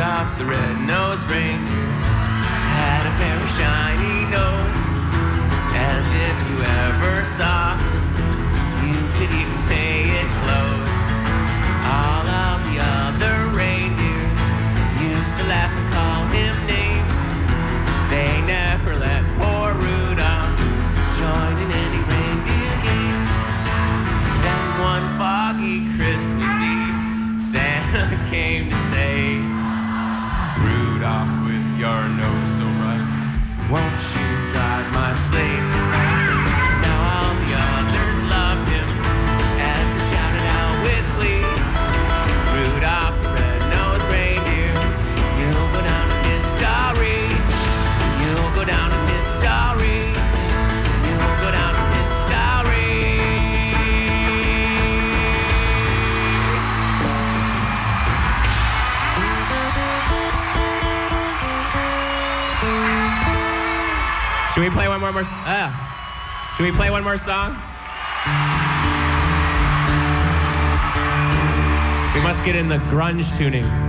Rudolph the red-nosed reindeer had a very shiny nose, and if you ever saw him, you could even say it glows. All of the other reindeer used to laugh and call him names. They never let poor Rudolph join in any reindeer games. Then one foggy Christmas Eve, Santa came to say, Rudolph, with your nose so bright, won't you drive my sleigh tonight? Now all the others loved him as they shouted out with glee, Rudolph the red-nosed reindeer, you'll go down in history. You'll go down in history. You'll go down in history. Should we play one more? Should we play one more song? We must get in the grunge tuning.